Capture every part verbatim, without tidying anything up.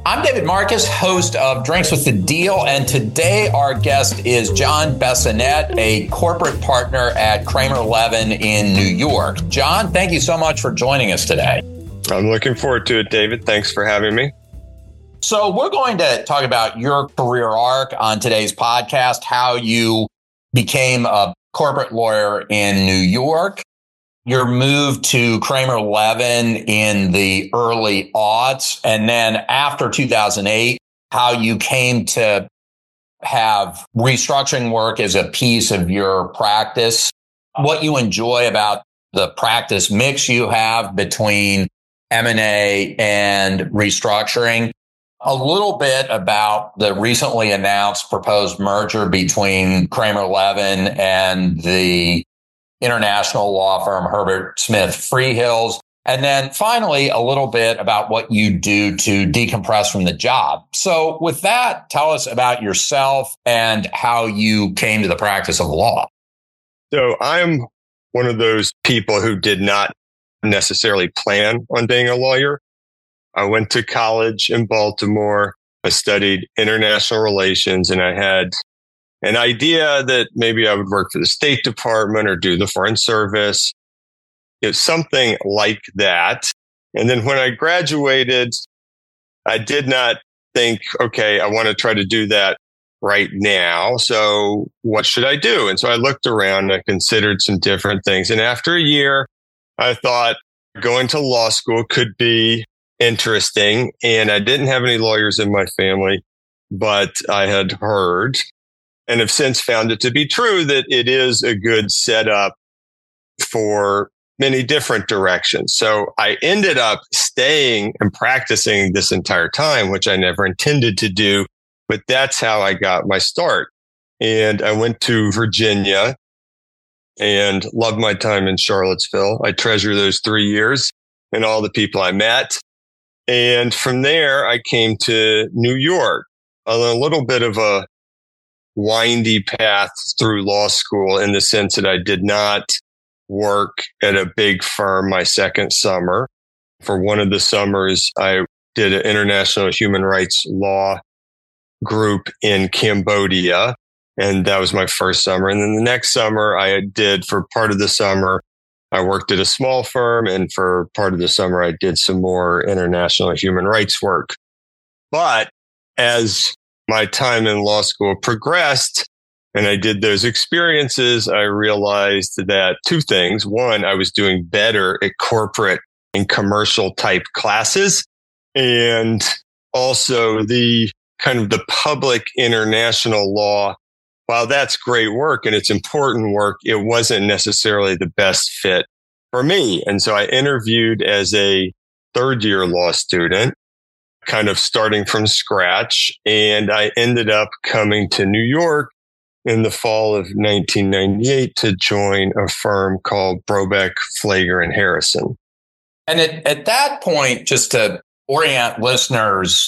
I'm David Marcus, host of Drinks with the Deal, and today our guest is John Bissonette, a corporate partner at Kramer Levin in New York. John, thank you so much for joining us today. I'm looking forward to it, David. Thanks for having me. So we're going to talk about your career arc on today's podcast, how you became a corporate lawyer in New York, your move to Kramer Levin in the early aughts, and then after two thousand eight, how you came to have restructuring work as a piece of your practice, what you enjoy about the practice mix you have between M and A and restructuring, a little bit about the recently announced proposed merger between Kramer Levin and the international law firm Herbert Smith Freehills. And then finally, a little bit about what you do to decompress from the job. So with that, tell us about yourself and how you came to the practice of law. So I'm one of those people who did not necessarily plan on being a lawyer. I went to college in Baltimore. I studied international relations, and I had an idea that maybe I would work for the State Department or do the Foreign Service. It's something like that. And then when I graduated, I did not think, okay, I want to try to do that right now. So what should I do? And so I looked around and I considered some different things. And after a year, I thought going to law school could be interesting. And I didn't have any lawyers in my family, but I had heard and have since found it to be true that it is a good setup for many different directions. So I ended up staying and practicing this entire time, which I never intended to do, but that's how I got my start. And I went to Virginia and loved my time in Charlottesville. I treasure those three years and all the people I met. And from there, I came to New York on a little bit of a windy path through law school in the sense that I did not work at a big firm my second summer. For one of the summers, I did an international human rights law group in Cambodia, and that was my first summer. And then the next summer, I did, for part of the summer, I worked at a small firm, and for part of the summer, I did some more international human rights work. But as my time in law school progressed and I did those experiences, I realized that two things. One, I was doing better at corporate and commercial type classes. And also the kind of the public international law, while that's great work and it's important work, it wasn't necessarily the best fit for me. And so I interviewed as a third year law student, kind of starting from scratch. And I ended up coming to New York in the fall of nineteen ninety-eight to join a firm called Brobeck, Flager and Harrison. And at, at that point, just to orient listeners,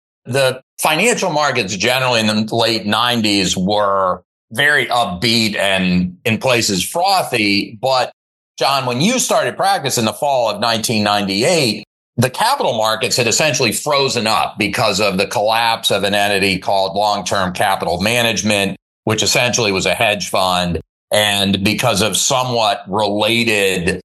the financial markets generally in the late nineties were very upbeat and in places frothy. But John, when you started practice in the fall of nineteen ninety-eight, the capital markets had essentially frozen up because of the collapse of an entity called Long-Term Capital Management, which essentially was a hedge fund, and because of somewhat related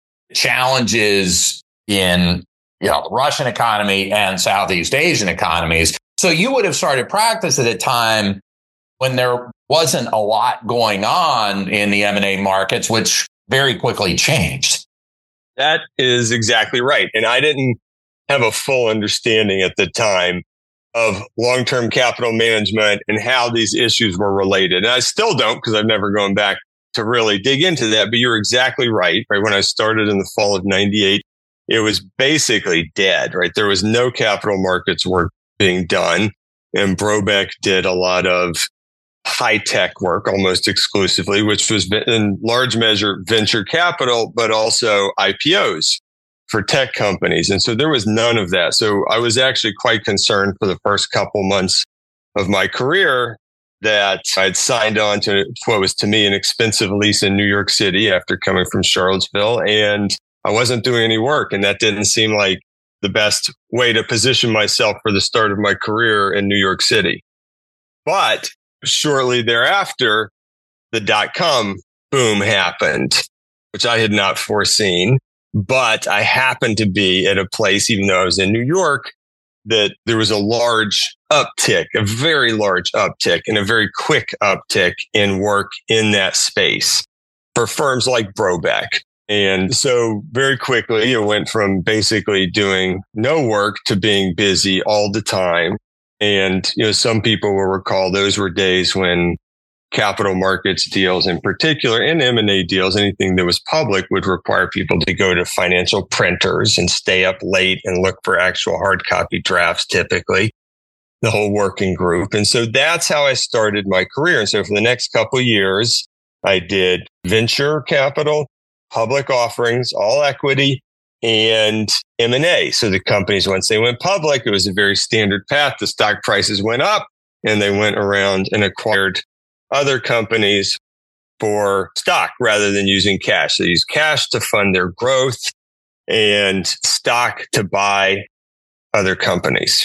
challenges in, you know, the Russian economy and Southeast Asian economies. So you would have started practice at a time when there wasn't a lot going on in the M and A markets, which very quickly changed. That is exactly right. And I didn't have a full understanding at the time of long-term capital management and how these issues were related. And I still don't, because I've never gone back to really dig into that. But you're exactly right. Right. When I started in the fall of ninety-eight, it was basically dead, right? There was no capital markets work being done. And Brobeck did a lot of high-tech work almost exclusively, which was in large measure venture capital, but also I P Os for tech companies. And so there was none of that. So I was actually quite concerned for the first couple months of my career that I'd signed on to what was to me an expensive lease in New York City after coming from Charlottesville. And I wasn't doing any work. And that didn't seem like the best way to position myself for the start of my career in New York City. But shortly thereafter, the dot-com boom happened, which I had not foreseen. But I happened to be at a place, even though I was in New York, that there was a large uptick, a very large uptick, and a very quick uptick in work in that space for firms like Brobeck. And so very quickly, it went from basically doing no work to being busy all the time. And, you know, some people will recall those were days when capital markets deals in particular and M and A deals, anything that was public would require people to go to financial printers and stay up late and look for actual hard copy drafts, typically, the whole working group. And so that's how I started my career. And so for the next couple of years, I did venture capital, public offerings, all equity, and M and A. So the companies, once they went public, it was a very standard path. The stock prices went up and they went around and acquired other companies for stock rather than using cash. They use cash to fund their growth and stock to buy other companies.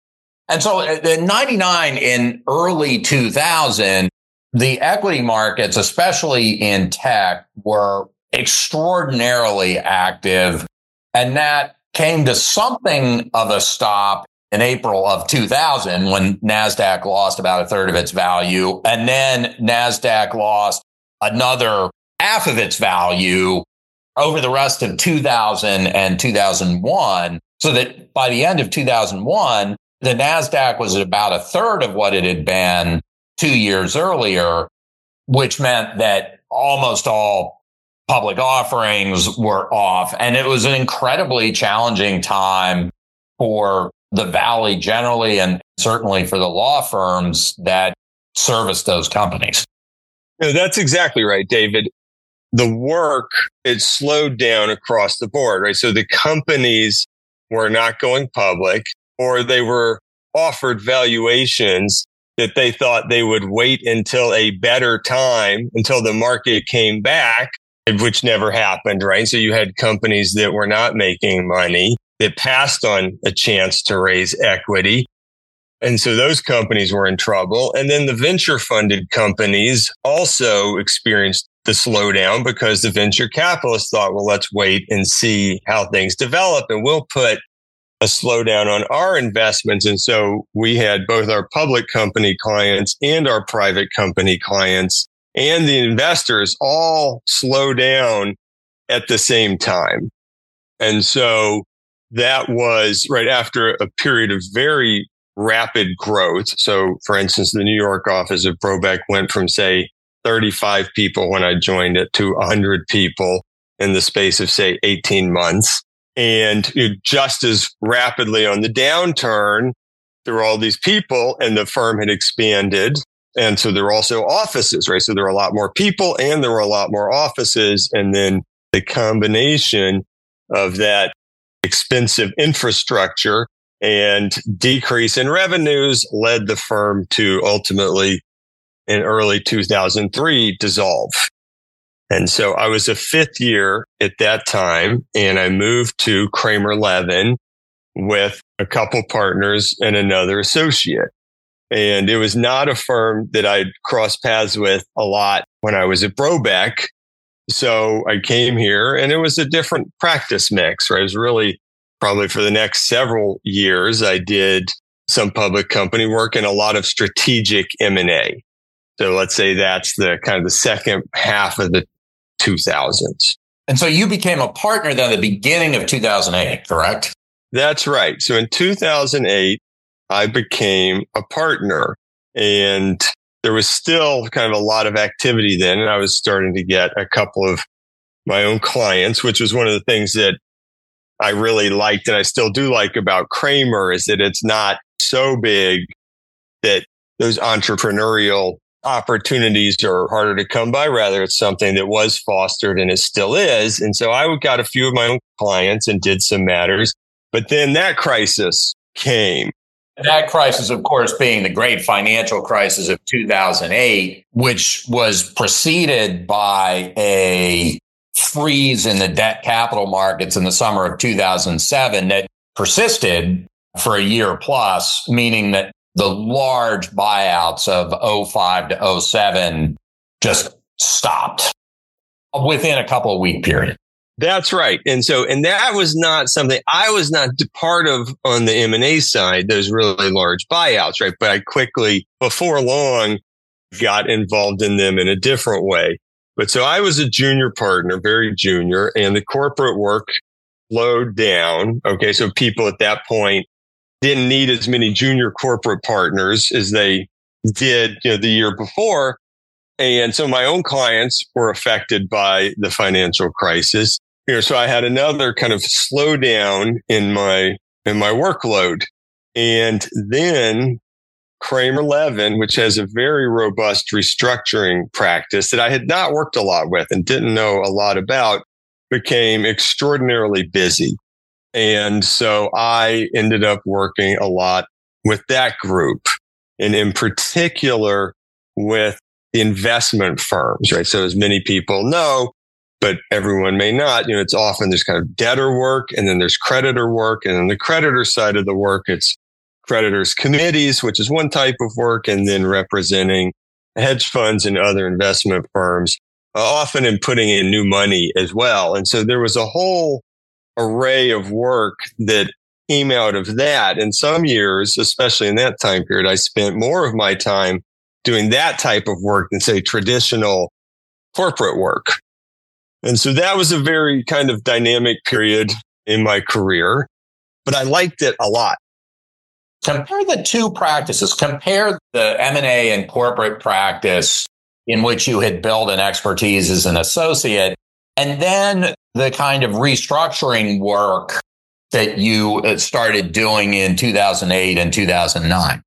And so in ninety-nine, in early two thousand, the equity markets, especially in tech, were extraordinarily active. And that came to something of a stop in April of two thousand, when NASDAQ lost about a third of its value. And then NASDAQ lost another half of its value over the rest of two thousand and two thousand one. So that by the end of two thousand one, the NASDAQ was at about a third of what it had been two years earlier, which meant that almost all public offerings were off. And it was an incredibly challenging time for the Valley generally, and certainly for the law firms that service those companies. No, that's exactly right, David. The work, it slowed down across the board, right? So the companies were not going public, or they were offered valuations that they thought they would wait until a better time, until the market came back, which never happened, right? So you had companies that were not making money that passed on a chance to raise equity. And so those companies were in trouble. And then the venture funded companies also experienced the slowdown because the venture capitalists thought, well, let's wait and see how things develop, and we'll put a slowdown on our investments. And so we had both our public company clients and our private company clients and the investors all slow down at the same time. And so that was right after a period of very rapid growth. So, for instance, the New York office of Brobeck went from, say, thirty-five people when I joined it to one hundred people in the space of, say, eighteen months. And you know, just as rapidly on the downturn, there were all these people and the firm had expanded. And so there were also offices, right? So there were a lot more people and there were a lot more offices. And then the combination of that expensive infrastructure and decrease in revenues led the firm to ultimately, in early two thousand three, dissolve. And so I was a fifth year at that time, and I moved to Kramer Levin with a couple partners and another associate. And it was not a firm that I'd crossed paths with a lot when I was at Brobeck. So I came here and it was a different practice mix, right? It was really probably for the next several years, I did some public company work and a lot of strategic M and A. So let's say that's the kind of the second half of the two thousands. And so you became a partner then at the beginning of two thousand eight, correct? That's right. So in two thousand eight, I became a partner, and there was still kind of a lot of activity then. And I was starting to get a couple of my own clients, which was one of the things that I really liked and I still do like about Kramer, is that it's not so big that those entrepreneurial opportunities are harder to come by. Rather, it's something that was fostered and it still is. And so I got a few of my own clients and did some matters. But then that crisis came. That crisis, of course, being the great financial crisis of two thousand eight, which was preceded by a freeze in the debt capital markets in the summer of two thousand seven that persisted for a year plus, meaning that the large buyouts of oh five to oh seven just stopped within a couple of week period. That's right. And so, and that was not something I was not part of on the M and A side, those really large buyouts, right? But I quickly, before long, got involved in them in a different way. But so I was a junior partner, very junior, and the corporate work slowed down. Okay. So people at that point didn't need as many junior corporate partners as they did, you know, the year before. And so my own clients were affected by the financial crisis. You know, so I had another kind of slowdown in my, in my workload. And then Kramer Levin, which has a very robust restructuring practice that I had not worked a lot with and didn't know a lot about, became extraordinarily busy. And so I ended up working a lot with that group, and in particular with the investment firms, right? So as many people know, but everyone may not, you know, it's often there's kind of debtor work, and then there's creditor work. And on the creditor side of the work, it's creditors committees, which is one type of work, and then representing hedge funds and other investment firms, uh, often in putting in new money as well. And so there was a whole array of work that came out of that. In some years, especially in that time period, I spent more of my time doing that type of work than, say, traditional corporate work. And so that was a very kind of dynamic period in my career, but I liked it a lot. Compare the two practices. Compare the M and A and corporate practice in which you had built an expertise as an associate, and then the kind of restructuring work that you started doing in two thousand eight and two thousand nine.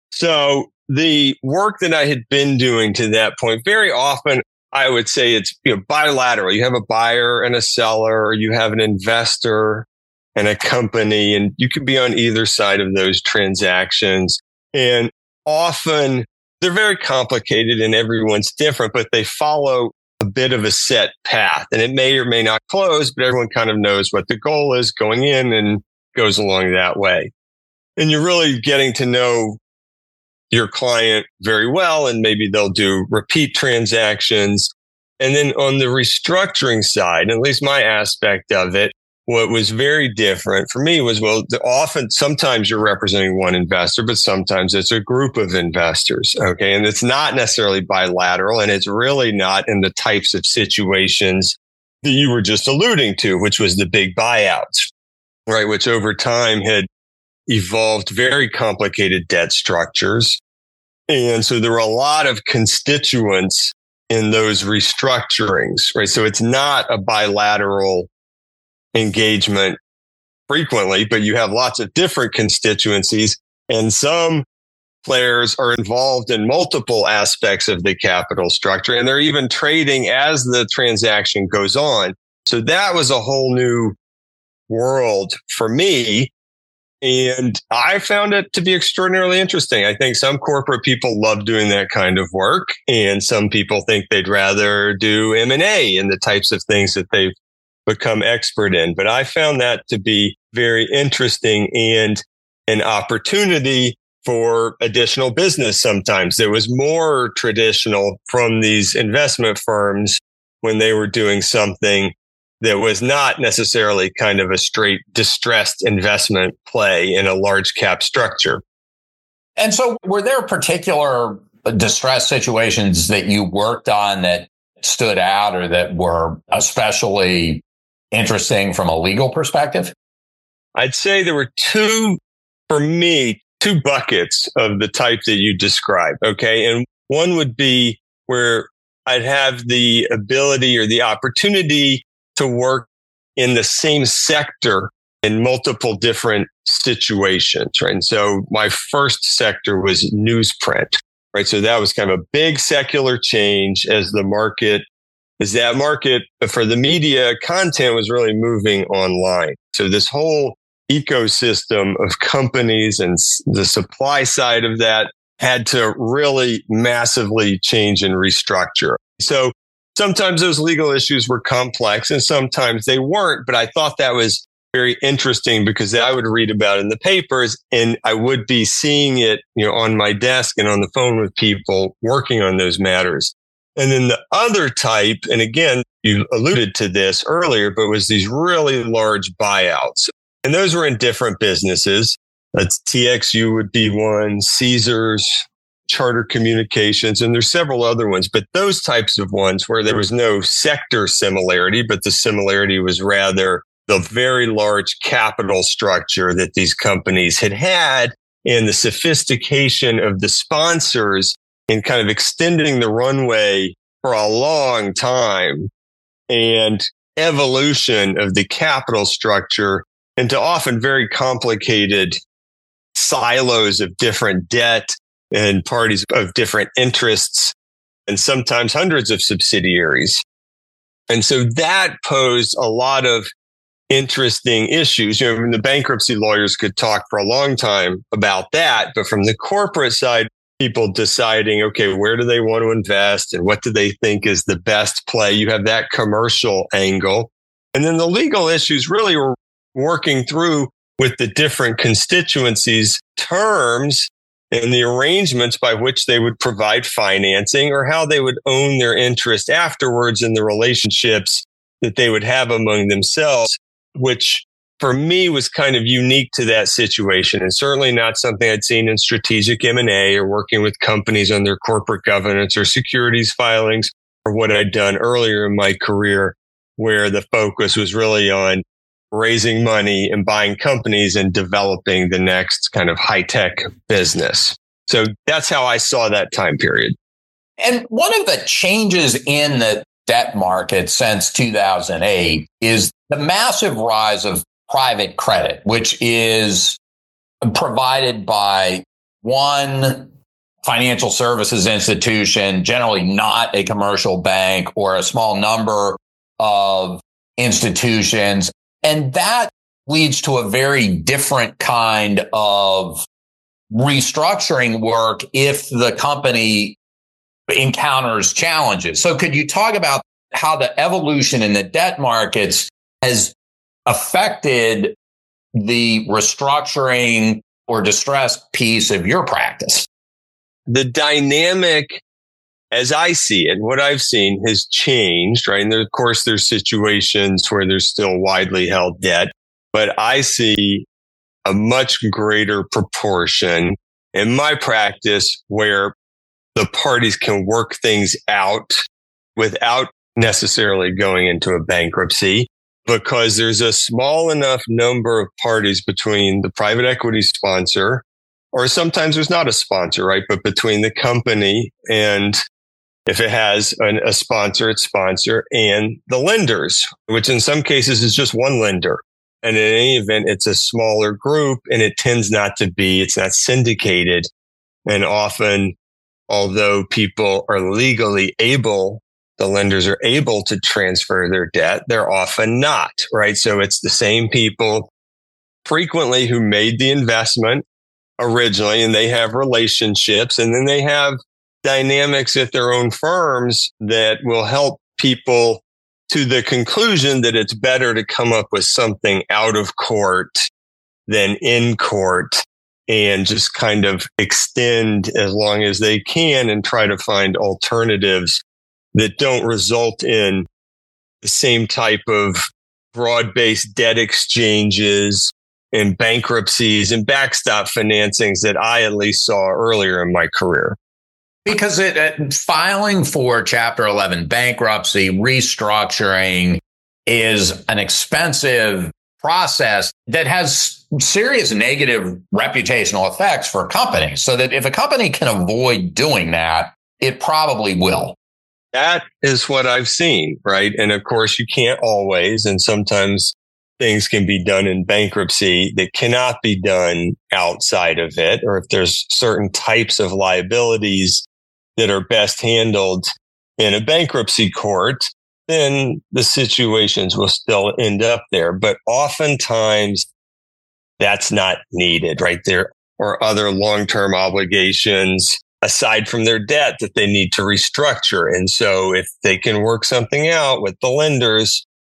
So the work that I had been doing to that point, very often, I would say it's, you know, bilateral. You have a buyer and a seller, or you have an investor and a company, and you could be on either side of those transactions. And often they're very complicated and everyone's different, but they follow a bit of a set path, and it may or may not close, but everyone kind of knows what the goal is going in and goes along that way. And you're really getting to know your client very well, and maybe they'll do repeat transactions. And then on the restructuring side, at least my aspect of it, what was very different for me was, well, often, sometimes you're representing one investor, but sometimes it's a group of investors. Okay. And it's not necessarily bilateral, and it's really not in the types of situations that you were just alluding to, which was the big buyouts, right? Which over time had evolved very complicated debt structures. And so there were a lot of constituents in those restructurings, right? So it's not a bilateral engagement frequently, but you have lots of different constituencies, and some players are involved in multiple aspects of the capital structure, and they're even trading as the transaction goes on. So that was a whole new world for me. And I found it to be extraordinarily interesting. I think some corporate people love doing that kind of work, and some people think they'd rather do M and A and the types of things that they've become expert in. But I found that to be very interesting and an opportunity for additional business sometimes. There was more traditional from these investment firms when they were doing something that was not necessarily kind of a straight distressed investment play in a large cap structure. And so were there particular distressed situations that you worked on that stood out or that were especially interesting from a legal perspective? I'd say there were two, for me, two buckets of the type that you described. Okay. And one would be where I'd have the ability or the opportunity to work in the same sector in multiple different situations, right? And so my first sector was newsprint, right? So that was kind of a big secular change as the market, as that market for the media content was really moving online. So this whole ecosystem of companies and the supply side of that had to really massively change and restructure. So sometimes those legal issues were complex and sometimes they weren't, but I thought that was very interesting because I would read about it in the papers and I would be seeing it, you know, on my desk and on the phone with people working on those matters. And then the other type, and again, you alluded to this earlier, but it was these really large buyouts. And those were in different businesses. That's T X U would be one, Caesars, Charter Communications, and there's several other ones. But those types of ones where there was no sector similarity, but the similarity was rather the very large capital structure that these companies had had and the sophistication of the sponsors in kind of extending the runway for a long time and evolution of the capital structure into often very complicated silos of different debt and parties of different interests and sometimes hundreds of subsidiaries. And so that posed a lot of interesting issues. You know, the bankruptcy lawyers could talk for a long time about that, but from the corporate side, people deciding, okay, where do they want to invest and what do they think is the best play? You have that commercial angle. And then the legal issues really were working through with the different constituencies, terms and the arrangements by which they would provide financing or how they would own their interest afterwards in the relationships that they would have among themselves, which for me was kind of unique to that situation and certainly not something I'd seen in strategic M and A or working with companies on their corporate governance or securities filings or what I'd done earlier in my career where the focus was really on raising money and buying companies and developing the next kind of high-tech business. So that's how I saw that time period. And one of the changes in the debt market since two thousand eight is the massive rise of private credit, which is provided by one financial services institution, generally not a commercial bank or a small number of institutions. And that leads to a very different kind of restructuring work if the company encounters challenges. So could you talk about how the evolution in the debt markets has affected the restructuring or distress piece of your practice? The dynamic, as I see it, what I've seen has changed, right? And there, of course, there's situations where there's still widely held debt, but I see a much greater proportion in my practice where the parties can work things out without necessarily going into a bankruptcy because there's a small enough number of parties between the private equity sponsor, or sometimes there's not a sponsor, right? But between the company and if it has an, a sponsor, its sponsor and the lenders, which in some cases is just one lender. And in any event, it's a smaller group and it tends not to be, it's not syndicated. And often, although people are legally able, the lenders are able to transfer their debt, they're often not, right? So it's the same people frequently who made the investment originally and they have relationships and then they have dynamics at their own firms that will help people to the conclusion that it's better to come up with something out of court than in court and just kind of extend as long as they can and try to find alternatives that don't result in the same type of broad-based debt exchanges and bankruptcies and backstop financings that I at least saw earlier in my career. Because it, uh, filing for Chapter eleven bankruptcy, restructuring is an expensive process that has serious negative reputational effects for companies. So that if a company can avoid doing that, it probably will. That is what I've seen, right? And of course, you can't always, and sometimes things can be done in bankruptcy that cannot be done outside of it, or if there's certain types of liabilities that are best handled in a bankruptcy court, then the situations will still end up there. But oftentimes that's not needed, right? There are other long-term obligations aside from their debt that they need to restructure. And so if they can work something out with the lenders,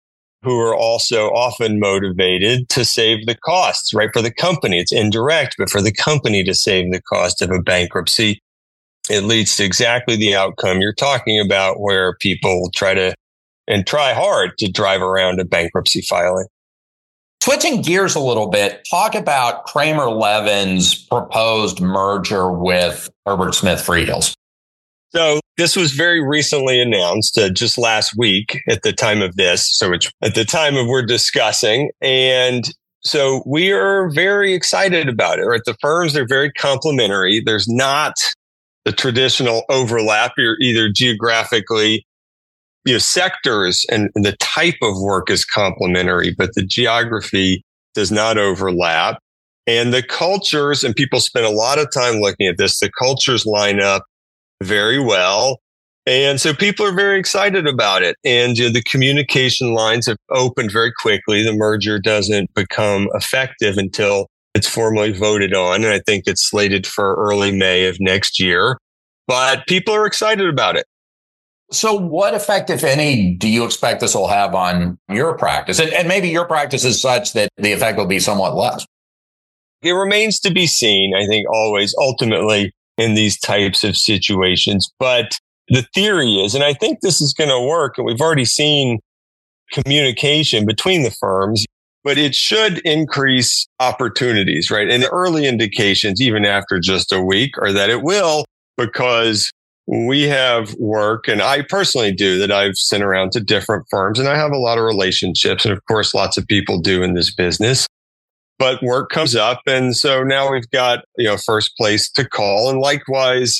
who are also often motivated to save the costs, right? For the company, it's indirect, but for the company to save the cost of a bankruptcy, it leads to exactly the outcome you're talking about, where people try to and try hard to drive around a bankruptcy filing. Switching gears a little bit, talk about Kramer Levin's proposed merger with Herbert Smith Freehills. So this was very recently announced, uh, just last week at the time of this. So it's at the time of we're discussing. And so we are very excited about it, right? The firms are very complementary. There's not the traditional overlap. You're either geographically, you know, sectors and, and the type of work is complementary, but the geography does not overlap. And the cultures, and people spend a lot of time looking at this, the cultures line up very well. And so people are very excited about it. And you know, the communication lines have opened very quickly. The merger doesn't become effective until it's formally voted on. And I think it's slated for early May of next year. But people are excited about it. So what effect, if any, do you expect this will have on your practice? And, and maybe your practice is such that the effect will be somewhat less. It remains to be seen, I think, always, ultimately, in these types of situations. But the theory is, and I think this is going to work, and we've already seen communication between the firms, but it should increase opportunities, right? And the early indications, even after just a week, are that it will, because we have work, and I personally do, that I've sent around to different firms, and I have a lot of relationships. And of course, lots of people do in this business. But work comes up. And so now we've got, you know, first place to call. And likewise,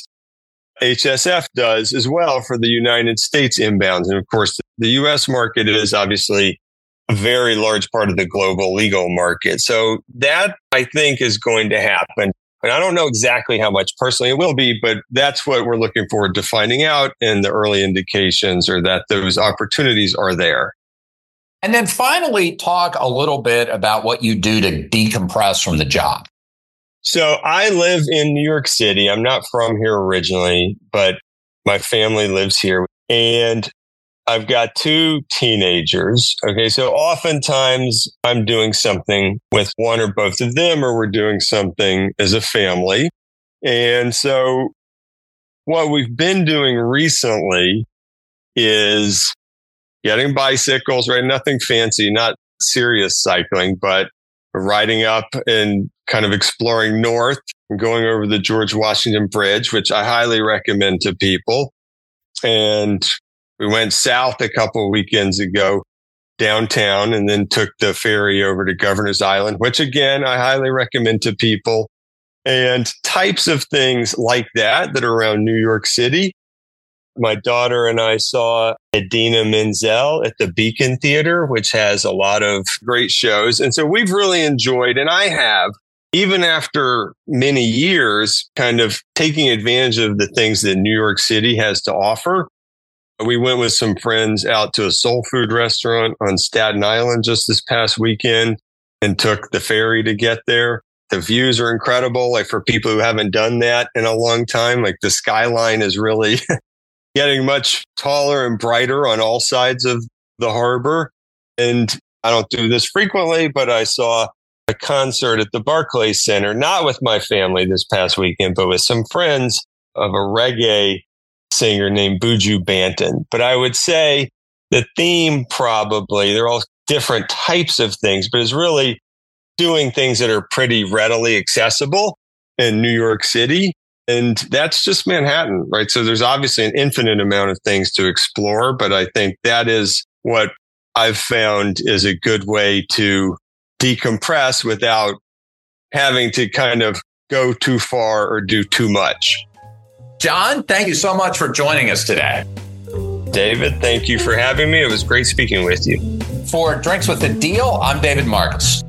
H S F does as well for the United States inbounds. And of course, the U S market is obviously a very large part of the global legal market. So that, I think, is going to happen. And I don't know exactly how much personally it will be, but that's what we're looking forward to finding out. And the early indications are that those opportunities are there. And then finally, talk a little bit about what you do to decompress from the job. So I live in New York City. I'm not from here originally, but my family lives here. And I've got two teenagers. Okay. So oftentimes I'm doing something with one or both of them, or we're doing something as a family. And so what we've been doing recently is getting bicycles, right? Nothing fancy, not serious cycling, but riding up and kind of exploring north and going over the George Washington Bridge, which I highly recommend to people. And we went south a couple of weekends ago downtown, and then took the ferry over to Governor's Island, which again, I highly recommend to people. And types of things like that that are around New York City. My daughter and I saw Idina Menzel at the Beacon Theater, which has a lot of great shows. And so we've really enjoyed, and I have, even after many years, kind of taking advantage of the things that New York City has to offer. We went with some friends out to a soul food restaurant on Staten Island just this past weekend and took the ferry to get there. The views are incredible. Like, for people who haven't done that in a long time, like, the skyline is really getting much taller and brighter on all sides of the harbor. And I don't do this frequently, but I saw a concert at the Barclays Center, not with my family this past weekend, but with some friends, of a reggae singer named Buju Banton. But I would say the theme, probably, they're all different types of things, but is really doing things that are pretty readily accessible in New York City. And that's just Manhattan, right? So there's obviously an infinite amount of things to explore, but I think that is what I've found is a good way to decompress without having to kind of go too far or do too much. John, thank you so much for joining us today. David, thank you for having me. It was great speaking with you. For Drinks with the Deal, I'm David Marcus.